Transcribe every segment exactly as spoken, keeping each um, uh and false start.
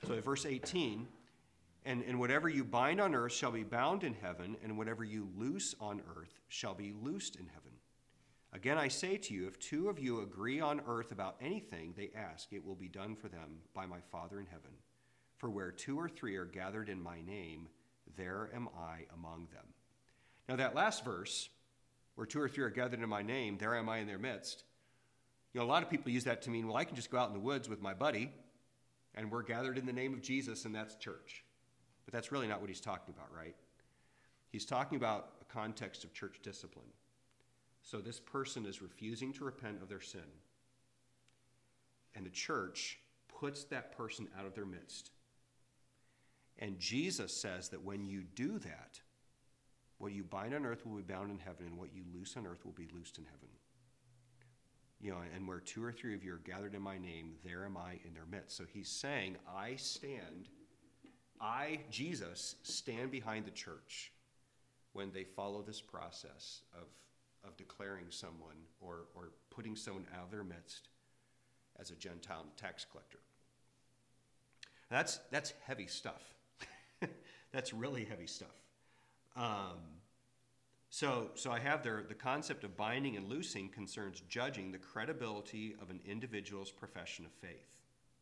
So verse eighteen, and, and whatever you bind on earth shall be bound in heaven, and whatever you loose on earth shall be loosed in heaven. Again, I say to you, if two of you agree on earth about anything they ask, it will be done for them by my Father in heaven. For where two or three are gathered in my name, there am I among them. Now that last verse, where two or three are gathered in my name, there am I in their midst. You know, a lot of people use that to mean, well, I can just go out in the woods with my buddy, and we're gathered in the name of Jesus, and that's church. But that's really not what he's talking about, right? He's talking about a context of church discipline. So this person is refusing to repent of their sin, and the church puts that person out of their midst. And Jesus says that when you do that, what you bind on earth will be bound in heaven, and what you loose on earth will be loosed in heaven. You know, and where two or three of you are gathered in my name, there am I in their midst. So he's saying, I stand, I, Jesus, stand behind the church when they follow this process of, of declaring someone or, or putting someone out of their midst as a Gentile tax collector. That's, that's heavy stuff. That's really heavy stuff. Um, so, so I have there, the concept of binding and loosing concerns judging the credibility of an individual's profession of faith.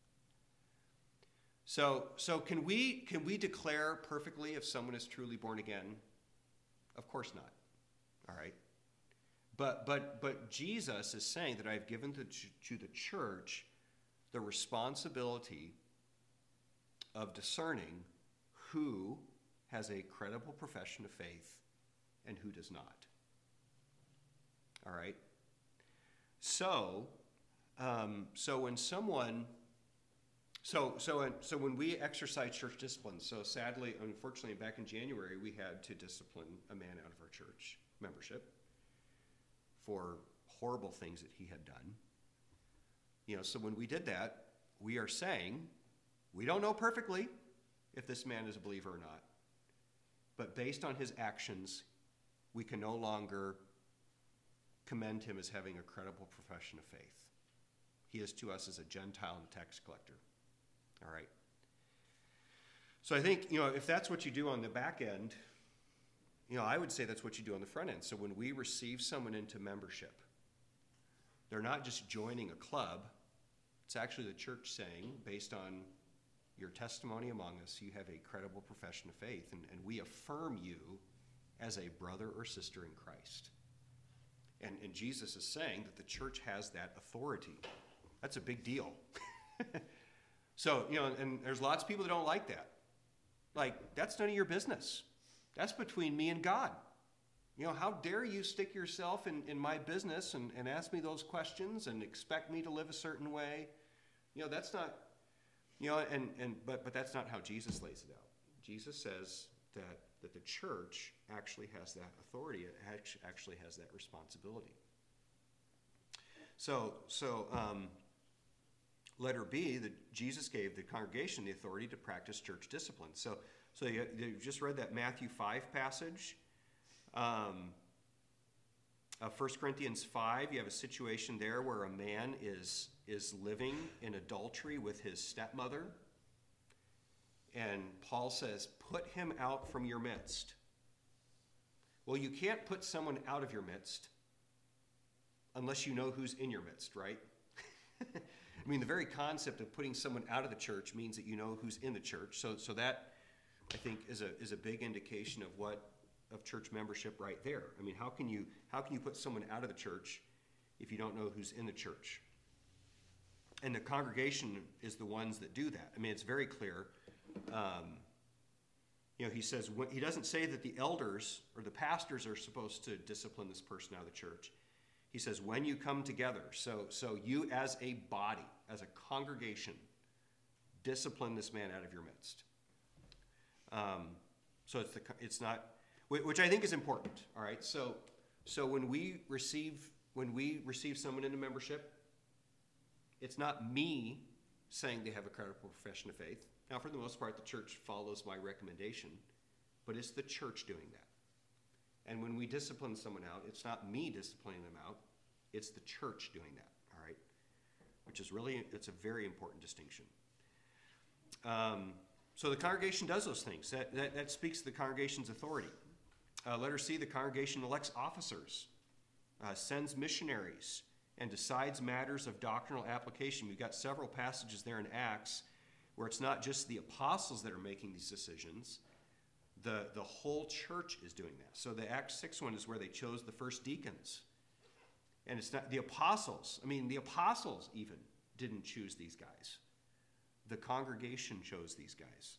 So, so can we, can we declare perfectly if someone is truly born again? Of course not. All right. But, but, but Jesus is saying that I've given to, to the church the responsibility of discerning who has a credible profession of faith and who does not. All right? So, um, so when someone, so so so when we exercise church discipline, so sadly, unfortunately, back in January, we had to discipline a man out of our church membership for horrible things that he had done. You know, so when we did that, we are saying, we don't know perfectly if this man is a believer or not. But based on his actions, we can no longer commend him as having a credible profession of faith. He is to us as a Gentile and a tax collector. All right. So I think, you know, if that's what you do on the back end, you know, I would say that's what you do on the front end. So when we receive someone into membership, they're not just joining a club. It's actually the church saying, based on your testimony among us, you have a credible profession of faith, and, and we affirm you as a brother or sister in Christ. And, and Jesus is saying that the church has that authority. That's a big deal. So, you know, and there's lots of people that don't like that. Like, that's none of your business. That's between me and God. You know, how dare you stick yourself in, in my business and, and ask me those questions and expect me to live a certain way? You know, that's not... You know, and, and but but that's not how Jesus lays it out. Jesus says that, that the church actually has that authority. It actually has that responsibility. So so um, letter B, that Jesus gave the congregation the authority to practice church discipline. So so you, you just read that Matthew five passage. Um, uh, First Corinthians five, you have a situation there where a man is is living in adultery with his stepmother. And Paul says, put him out from your midst. Well, you can't put someone out of your midst unless you know who's in your midst, right? I mean, the very concept of putting someone out of the church means that you know who's in the church. So so that, I think, is a is a big indication of what of church membership right there. I mean, how can you how can you put someone out of the church if you don't know who's in the church? And the congregation is the ones that do that. I mean, it's very clear. Um, you know, he says, he doesn't say that the elders or the pastors are supposed to discipline this person out of the church. He says, when you come together, so so you as a body, as a congregation, discipline this man out of your midst. Um, so it's the, it's not, which I think is important. All right. So so when we receive when we receive someone into membership, it's not me saying they have a credible profession of faith. Now, for the most part, the church follows my recommendation, but it's the church doing that. And when we discipline someone out, it's not me disciplining them out, it's the church doing that, all right? Which is really, it's a very important distinction. Um, so the congregation does those things. That, that, that speaks to the congregation's authority. Uh, letter C, the congregation elects officers, uh, sends missionaries, and decides matters of doctrinal application. We've got several passages there in Acts where it's not just the apostles that are making these decisions. The, the whole church is doing that. So the Acts six one is where they chose the first deacons. And it's not the apostles. I mean, the apostles even didn't choose these guys. The congregation chose these guys.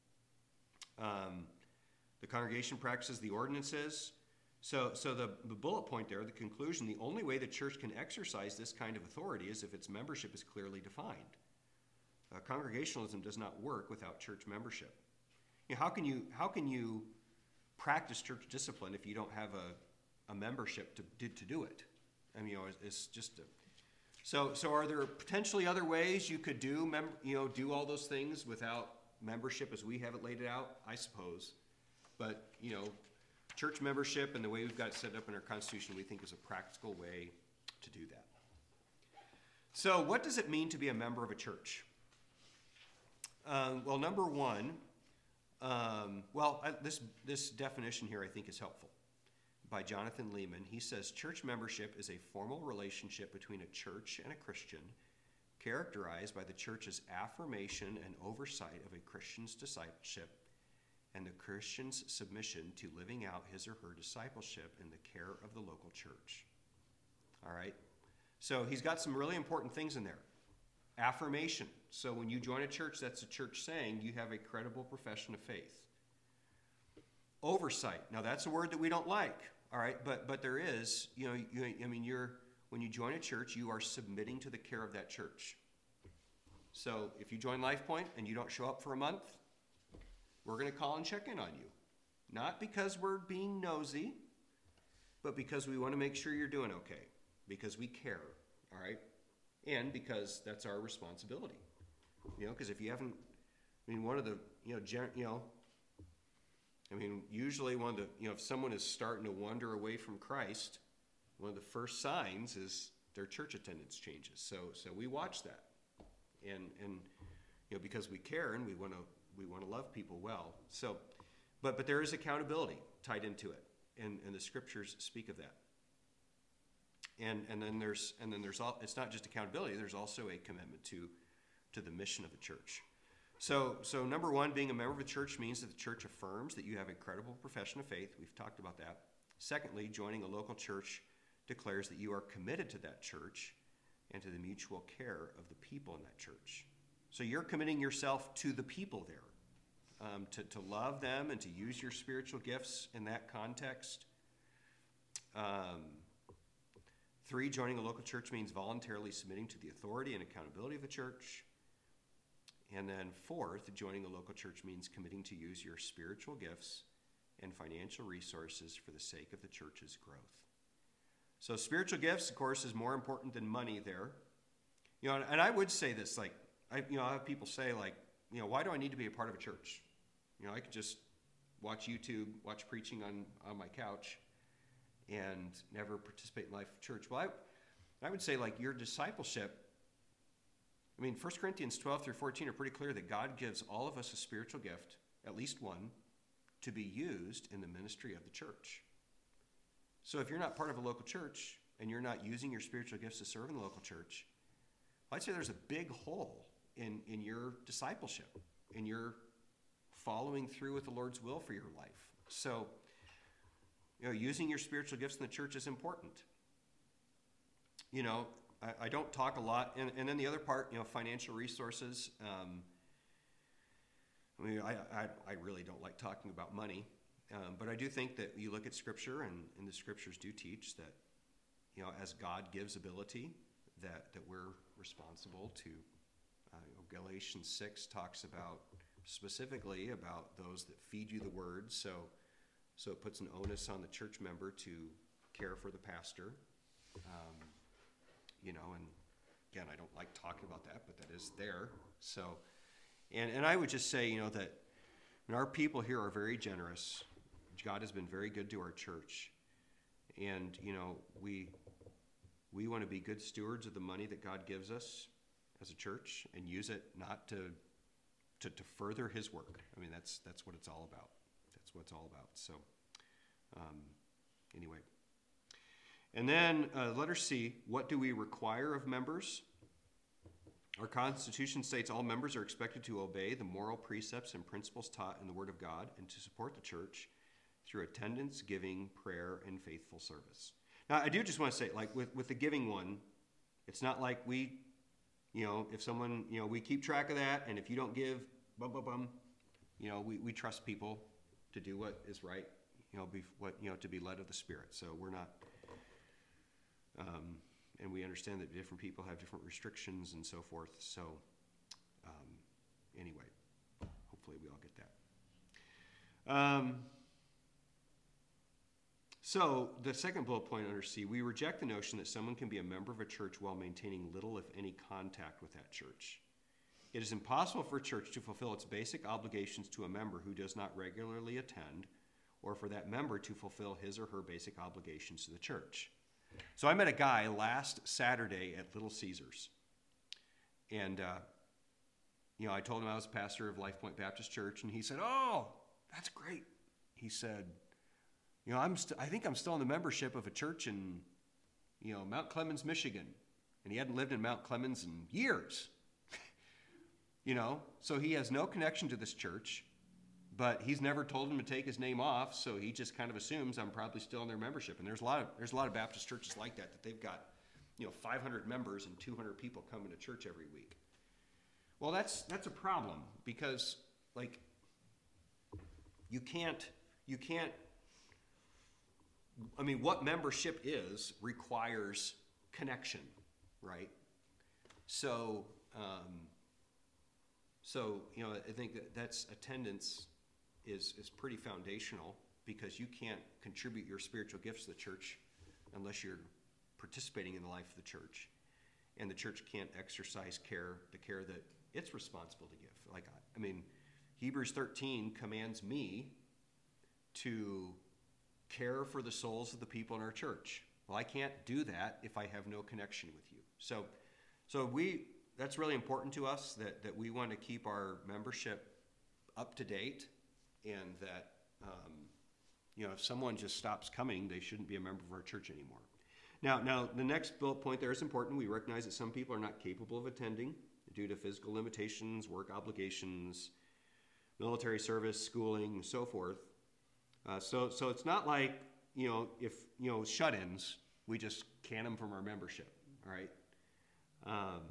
Um, the congregation practices the ordinances. So, so the, the bullet point there, the conclusion, the only way the church can exercise this kind of authority is if its membership is clearly defined. Uh, congregationalism does not work without church membership. You know, how can you how can you practice church discipline if you don't have a, a membership to, to to do it? I mean, you know, it's, it's just a, so so. Are there potentially other ways you could do mem, you know do all those things without membership as we have it laid out? I suppose, but you know, church membership and the way we've got it set up in our Constitution, we think is a practical way to do that. So, what does it mean to be a member of a church? Um, well, number one. Um, well, I, this this definition here I think is helpful. By Jonathan Leeman, he says church membership is a formal relationship between a church and a Christian, characterized by the church's affirmation and oversight of a Christian's discipleship, and the Christian's submission to living out his or her discipleship in the care of the local church. All right. So he's got some really important things in there. Affirmation. So when you join a church, that's a church saying you have a credible profession of faith. Oversight. Now that's a word that we don't like. All right, but but there is, you know, you, I mean, you're when you join a church, you are submitting to the care of that church. So if you join LifePoint and you don't show up for a month, we're going to call and check in on you, not because we're being nosy, but because we want to make sure you're doing okay, because we care. All right. And because that's our responsibility, you know, because if you haven't, I mean, one of the, you know, gen, you know, I mean, usually one of the, you know, if someone is starting to wander away from Christ, one of the first signs is their church attendance changes. So, so we watch that, and and you know, because we care and we want to we want to love people well. So, but but there is accountability tied into it, and and the scriptures speak of that. And and then there's and then there's all, it's not just accountability. There's also a commitment to to the mission of the church. So so number one, being a member of a church means that the church affirms that you have a credible profession of faith. We've talked about that. Secondly, joining a local church declares that you are committed to that church and to the mutual care of the people in that church. So you're committing yourself to the people there, um, to to love them and to use your spiritual gifts in that context. Um, Three, joining a local church means voluntarily submitting to the authority and accountability of the church. And then fourth, joining a local church means committing to use your spiritual gifts and financial resources for the sake of the church's growth. So spiritual gifts, of course, is more important than money there. You know, and I would say this, like, I, you know, I have people say, like, you know, why do I need to be a part of a church? You know, I could just watch YouTube, watch preaching on, on my couch, and never participate in life of church. Well, I, I would say, like, your discipleship, I mean, First Corinthians twelve through fourteen are pretty clear that God gives all of us a spiritual gift, at least one, to be used in the ministry of the church. So if you're not part of a local church and you're not using your spiritual gifts to serve in the local church, I'd say there's a big hole in, in your discipleship, in your following through with the Lord's will for your life. So, you know, using your spiritual gifts in the church is important. You know, I, I don't talk a lot, and, and then the other part, you know, financial resources. Um, I mean, I, I, I really don't like talking about money, um, but I do think that you look at Scripture, and, and the Scriptures do teach that, you know, as God gives ability, that, that we're responsible to. Uh, you know, Galatians six talks about, specifically about those that feed you the word, so So it puts an onus on the church member to care for the pastor. Um, you know, and again, I don't like talking about that, but that is there. So, and, and I would just say, you know, that and our people here are very generous. God has been very good to our church. And, you know, we we want to be good stewards of the money that God gives us as a church and use it not to to, to further his work. I mean, that's that's what it's all about. That's what it's all about. So, um, anyway. And then uh, letter C, what do we require of members? Our Constitution states all members are expected to obey the moral precepts and principles taught in the Word of God and to support the church through attendance, giving, prayer, and faithful service. Now, I do just want to say, like with, with the giving one, it's not like we, you know, if someone, you know, we keep track of that, and if you don't give, bum, bum, bum, you know, we, we trust people to do what is right, you know, be, what, you know, to be led of the Spirit. So we're not... Um, and we understand that different people have different restrictions and so forth. So, um, anyway, hopefully we all get that. Um, so, the second bullet point under C, we reject the notion that someone can be a member of a church while maintaining little, if any, contact with that church. It is impossible for a church to fulfill its basic obligations to a member who does not regularly attend, or for that member to fulfill his or her basic obligations to the church. So I met a guy last Saturday at Little Caesars, and uh, you know, I told him I was pastor of Life Point Baptist Church, and he said, "Oh, that's great." He said, "You know, I'm st- I think I'm still in the membership of a church in, you know, Mount Clemens, Michigan," and he hadn't lived in Mount Clemens in years. You know, so he has no connection to this church. But he's never told him to take his name off, so he just kind of assumes I'm probably still in their membership. And there's a lot of there's a lot of Baptist churches like that, that they've got, you know, five hundred members and two hundred people coming to church every week. Well, that's that's a problem because, like, you can't you can't. I mean, what membership is requires connection, right? So, um, so you know, I think that that's attendance. Is, is pretty foundational because you can't contribute your spiritual gifts to the church unless you're participating in the life of the church. And the church can't exercise care, the care that it's responsible to give. Like, I mean, Hebrews thirteen commands me to care for the souls of the people in our church. Well, I can't do that if I have no connection with you. So, so we that's really important to us that, that we want to keep our membership up to date. And that, um, you know, if someone just stops coming, they shouldn't be a member of our church anymore. Now, now the next bullet point there is important. We recognize that some people are not capable of attending due to physical limitations, work obligations, military service, schooling, and so forth. Uh, so, so it's not like, you know, if, you know, shut-ins, we just can them from our membership, all right? Um,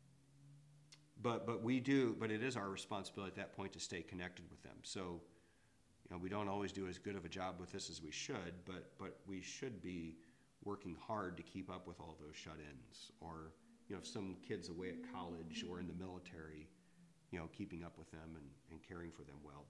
but, but we do, but it is our responsibility at that point to stay connected with them. So, you know, we don't always do as good of a job with this as we should, but but we should be working hard to keep up with all those shut-ins. Or, you know, if some kid's away at college or in the military, you know, keeping up with them and, and caring for them well.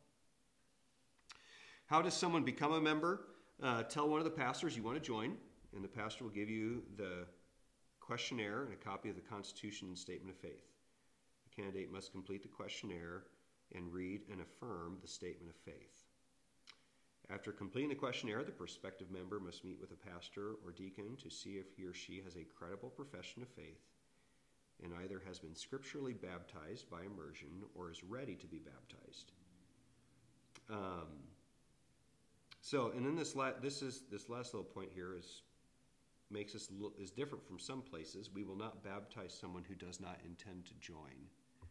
How does someone become a member? Uh, tell one of the pastors you want to join, and the pastor will give you the questionnaire and a copy of the Constitution and Statement of Faith. The candidate must complete the questionnaire and read and affirm the Statement of Faith. After completing the questionnaire, the prospective member must meet with a pastor or deacon to see if he or she has a credible profession of faith and either has been scripturally baptized by immersion or is ready to be baptized. Um, so, and then this la- this is this last little point here is makes us look, is different from some places. We will not baptize someone who does not intend to join.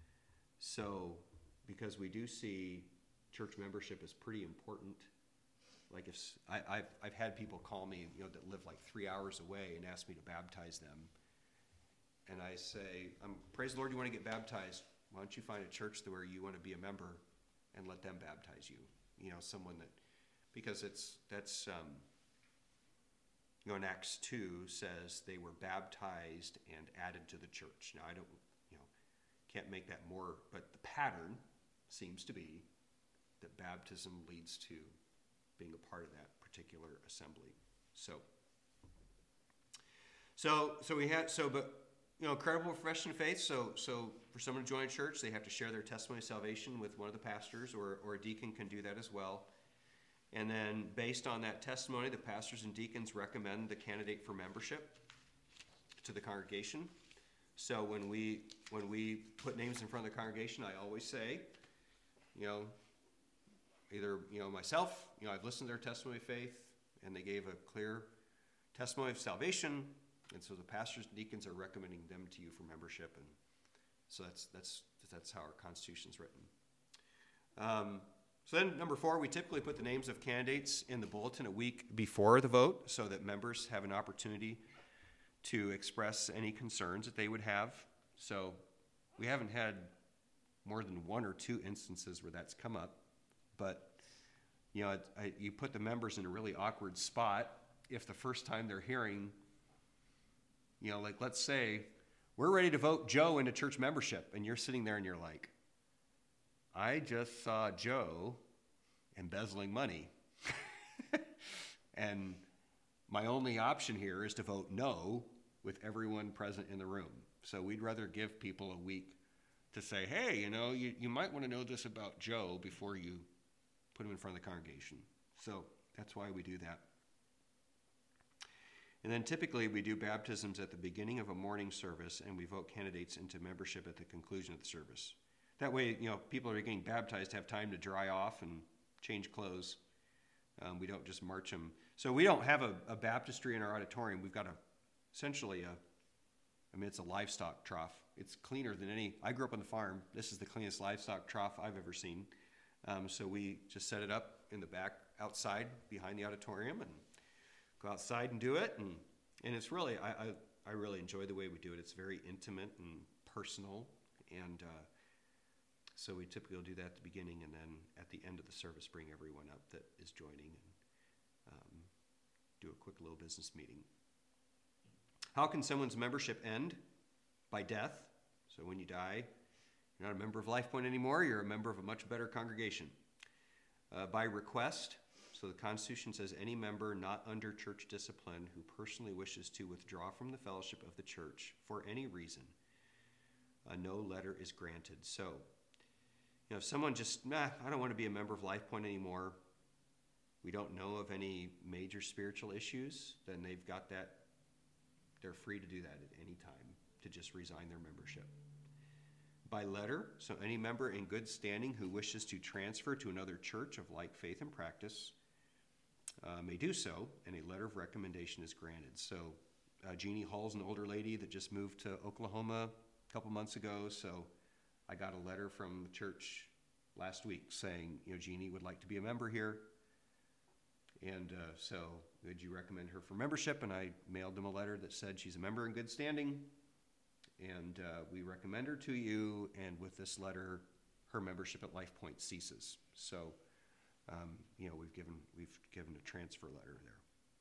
So, because we do see church membership is pretty important. Like if I, I've I've had people call me, you know, that live like three hours away and ask me to baptize them, and I say, um, "Praise the Lord, you want to get baptized? Why don't you find a church where you want to be a member, and let them baptize you? You know, someone that, because it's that's um, you know, in Acts two says they were baptized and added to the church. Now I don't, you know, can't make that more, but the pattern seems to be that baptism leads to being a part of that particular assembly. So, so, so we had, so, but, you know, credible profession of faith. So, so for someone to join a church, they have to share their testimony of salvation with one of the pastors, or, or a deacon can do that as well. And then based on that testimony, the pastors and deacons recommend the candidate for membership to the congregation. So when we, when we put names in front of the congregation, I always say, you know, either, you know, myself, you know, I've listened to their testimony of faith, and they gave a clear testimony of salvation, and so the pastors and deacons are recommending them to you for membership, and so that's that's that's how our Constitution's written. Um, so then, number four, we typically put the names of candidates in the bulletin a week before the vote, so that members have an opportunity to express any concerns that they would have. So we haven't had more than one or two instances where that's come up, but you know, it, I, you put the members in a really awkward spot if the first time they're hearing, you know, like let's say we're ready to vote Joe into church membership, and you're sitting there and you're like, I just saw Joe embezzling money, and my only option here is to vote no with everyone present in the room. So we'd rather give people a week to say, hey, you know, you, you might want to know this about Joe before you put him in front of the congregation. So that's why we do that. And then typically we do baptisms at the beginning of a morning service, and we vote candidates into membership at the conclusion of the service. That way, you know, people who are getting baptized have time to dry off and change clothes. Um, we don't just march them. So we don't have a, a baptistry in our auditorium. We've got a essentially a, I mean, it's a livestock trough. It's cleaner than any. I grew up on the farm. This is the cleanest livestock trough I've ever seen. Um, so we just set it up in the back outside behind the auditorium and go outside and do it. And, and it's really, I, I, I really enjoy the way we do it. It's very intimate and personal. And uh, so we typically will do that at the beginning, and then at the end of the service, bring everyone up that is joining and um, do a quick little business meeting. How can someone's membership end? By death. So when you die, you're not a member of LifePoint anymore. You're a member of a much better congregation. Uh, by request. So the Constitution says any member not under church discipline who personally wishes to withdraw from the fellowship of the church for any reason, uh, no letter is granted. So, you know, if someone just, nah, I don't want to be a member of LifePoint anymore, we don't know of any major spiritual issues, then they've got that. They're free to do that at any time, to just resign their membership. By letter, so any member in good standing who wishes to transfer to another church of like faith and practice uh, may do so, and a letter of recommendation is granted. So uh, Jeannie Hall's an older lady that just moved to Oklahoma a couple months ago, so I got a letter from the church last week saying, you know, Jeannie would like to be a member here. And uh, so would you recommend her for membership? And I mailed them a letter that said she's a member in good standing, and uh, we recommend her to you. And with this letter, her membership at LifePoint ceases. So, um, you know, we've given we've given a transfer letter there.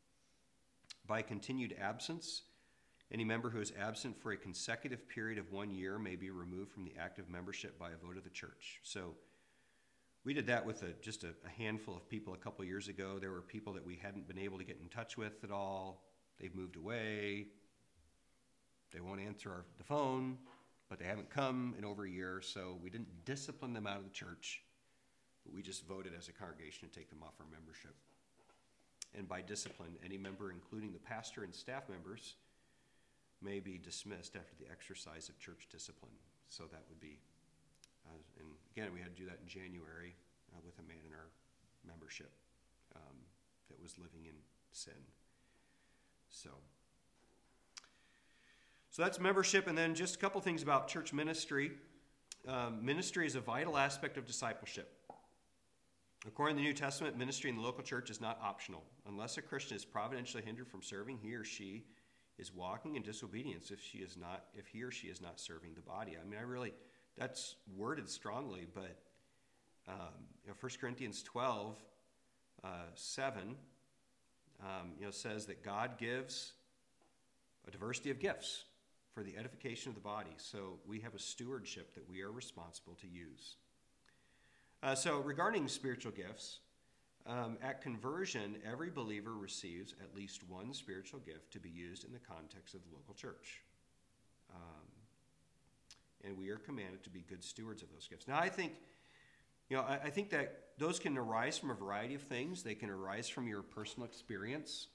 By continued absence, any member who is absent for a consecutive period of one year may be removed from the active membership by a vote of the church. So we did that with a, just a, a handful of people a couple years ago. There were people that we hadn't been able to get in touch with at all. They've moved away. They won't answer our, the phone, but they haven't come in over a year, so we didn't discipline them out of the church, but we just voted as a congregation to take them off our membership. And by discipline, any member, including the pastor and staff members, may be dismissed after the exercise of church discipline. So that would be Uh, and again, we had to do that in January uh, with a man in our membership um, that was living in sin. So, so that's membership. And then just a couple things about church ministry. Um, ministry is a vital aspect of discipleship. According to the New Testament, ministry in the local church is not optional. Unless a Christian is providentially hindered from serving, he or she is walking in disobedience if she is not, if he or she is not serving the body. I mean, I really... That's worded strongly, but um, you know, First Corinthians twelve, uh, seven, um, you know, says that God gives a diversity of gifts for the edification of the body. So we have a stewardship that we are responsible to use. Uh, so regarding spiritual gifts, um, at conversion, every believer receives at least one spiritual gift to be used in the context of the local church. Um, And we are commanded to be good stewards of those gifts. Now, I think, you know, I, I think that those can arise from a variety of things. They can arise from your personal experience.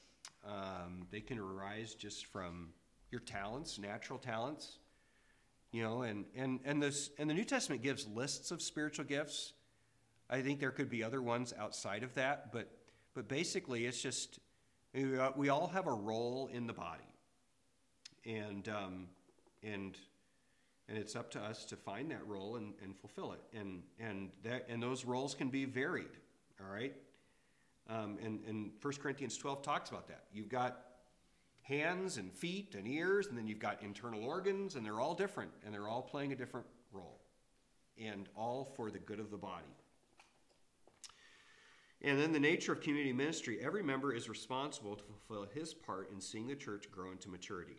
Um, they can arise just from your talents, natural talents. You know, and and and this and the New Testament gives lists of spiritual gifts. I think there could be other ones outside of that, but but basically it's just we all have a role in the body, and um, and and it's up to us to find that role and, and fulfill it, and and that and those roles can be varied. All right, um, and and First Corinthians twelve talks about that. You've got hands and feet and ears, and then you've got internal organs, and they're all different, and they're all playing a different role, and all for the good of the body. And then the nature of community ministry, every member is responsible to fulfill his part in seeing the church grow into maturity.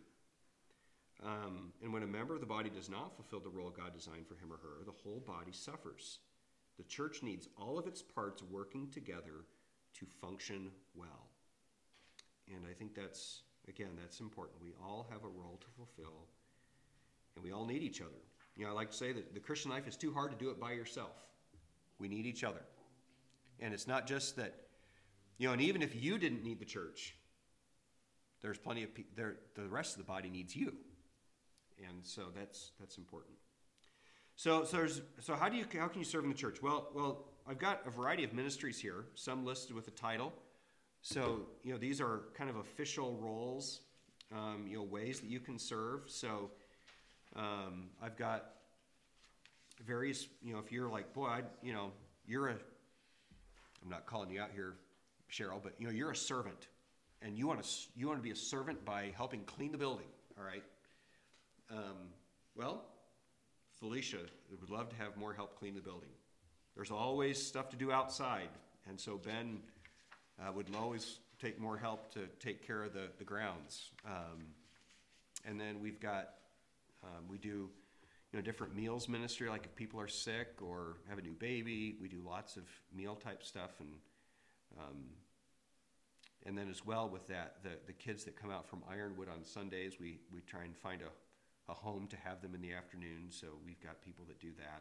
Um, and when a member of the body does not fulfill the role God designed for him or her, the whole body suffers. The church needs all of its parts working together to function well. And I think that's, again, that's important. We all have a role to fulfill, and we all need each other. You know, I like to say that the Christian life is too hard to do it by yourself. We need each other. And it's not just that, you know, and even if you didn't need the church, there's plenty of people, there, the rest of the body needs you. And so that's that's important. So so there's, so how do you how can you serve in the church? Well, well, I've got a variety of ministries here, some listed with a title. So, you know, these are kind of official roles, um, you know, ways that you can serve. So um, I've got various, you know, if you're like, boy, I, you know, you're a I'm not calling you out here, Cheryl, but you know you're a servant, and you want to you want to be a servant by helping clean the building. All right. Um, well, Felicia would love to have more help clean the building. There's always stuff to do outside, and so Ben uh, would always take more help to take care of the the grounds. Um, and then we've got um, we do. You know, different meals ministry, like if people are sick or have a new baby, we do lots of meal type stuff, and um, and then as well with that, the the kids that come out from Ironwood on Sundays, we we try and find a, a home to have them in the afternoon, so we've got people that do that.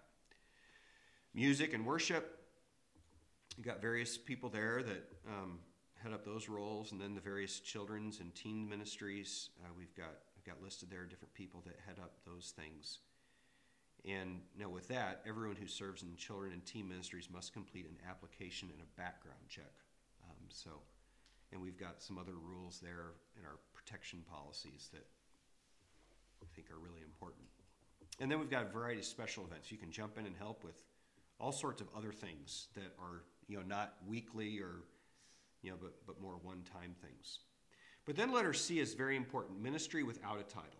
Music and worship, we've got various people there that um, head up those roles, and then the various children's and teen ministries, uh, we've got we've got listed there different people that head up those things. And now with that, everyone who serves in children and teen ministries must complete an application and a background check. Um, so, and we've got some other rules there in our protection policies that I think are really important. And then we've got a variety of special events. You can jump in and help with all sorts of other things that are, you know, not weekly or, you know, but, but more one-time things. But then letter C is very important, ministry without a title.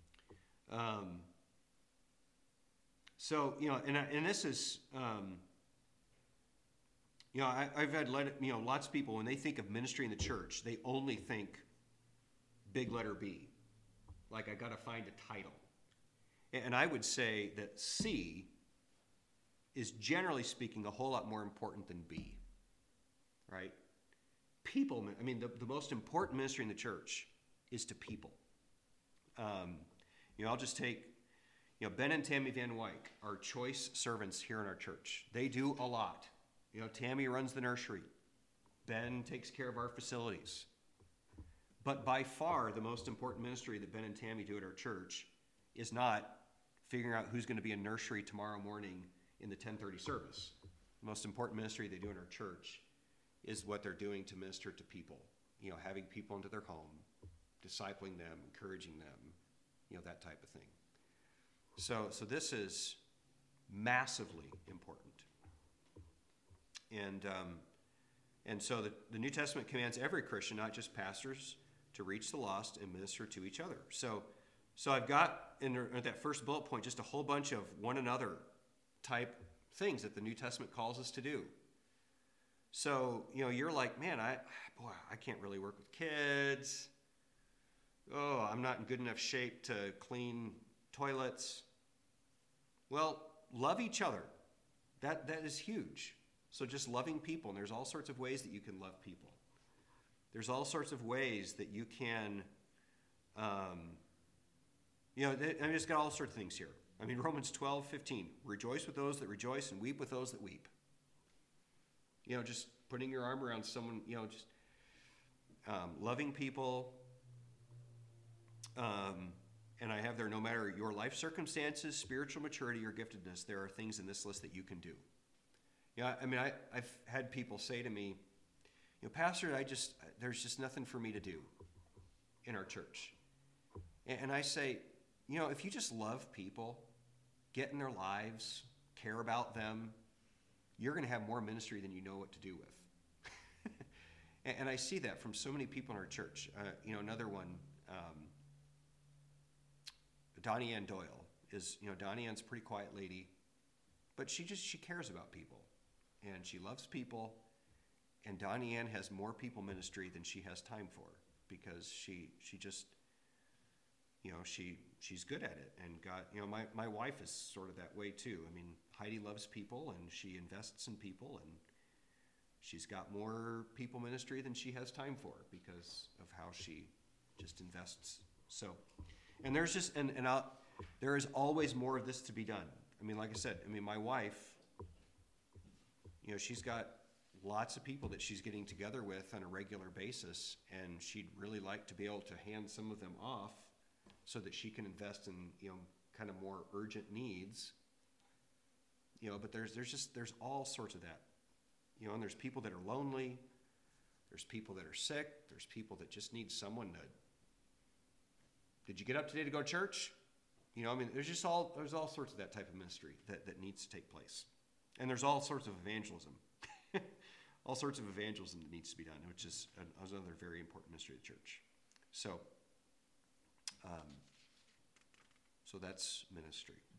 Um, So, you know, and, and this is, um, you know, I, I've had, let, you know, lots of people, when they think of ministry in the church, they only think big letter B. Like, I got to find a title. And I would say that C is, generally speaking, a whole lot more important than B, right? People, I mean, the, the most important ministry in the church is to people. Um, you know, I'll just take, You know, Ben and Tammy Van Wyck are choice servants here in our church. They do a lot. You know, Tammy runs the nursery. Ben takes care of our facilities. But by far, the most important ministry that Ben and Tammy do at our church is not figuring out who's going to be in nursery tomorrow morning in the ten thirty service. The most important ministry they do in our church is what they're doing to minister to people. You know, having people into their home, discipling them, encouraging them, you know, that type of thing. So, so this is massively important. And um, and so the, the New Testament commands every Christian, not just pastors, to reach the lost and minister to each other. So, so I've got in, the, in that first bullet point just a whole bunch of one another type things that the New Testament calls us to do. So, you know, you're like, man, I boy, I can't really work with kids. Oh, I'm not in good enough shape to clean toilets. Well, love each other. That that is huge. So just loving people, and there's all sorts of ways that you can love people. There's all sorts of ways that you can, um, you know, I mean, it's got all sorts of things here. I mean, Romans twelve fifteen, rejoice with those that rejoice and weep with those that weep. You know, just putting your arm around someone, you know, just um, loving people, um, and I have there, no matter your life circumstances, spiritual maturity, or giftedness, there are things in this list that you can do. Yeah, I mean, I, I've had people say to me, you know, Pastor, I just, there's just nothing for me to do in our church. And, and I say, you know, if you just love people, get in their lives, care about them, you're going to have more ministry than you know what to do with. and, and I see that from so many people in our church. Uh, you know, another one, um, Donnie Ann Doyle is, you know, Donnie Ann's a pretty quiet lady, but she just, she cares about people. And she loves people, and Donnie Ann has more people ministry than she has time for because she she just, you know, she she's good at it. And God, you know, my, my wife is sort of that way too. I mean, Heidi loves people, and she invests in people, and she's got more people ministry than she has time for because of how she just invests. So, and there's just, and, and I'll, there is always more of this to be done. I mean, like I said, I mean, my wife, you know, she's got lots of people that she's getting together with on a regular basis, and she'd really like to be able to hand some of them off so that she can invest in, you know, kind of more urgent needs. You know, but there's there's just there's all sorts of that. You know, and there's people that are lonely, there's people that are sick, there's people that just need someone to, did you get up today to go to church? You know, I mean, there's just all there's all sorts of that type of ministry that, that needs to take place. And there's all sorts of evangelism, all sorts of evangelism that needs to be done, which is another very important ministry of the church. So, um, so that's ministry.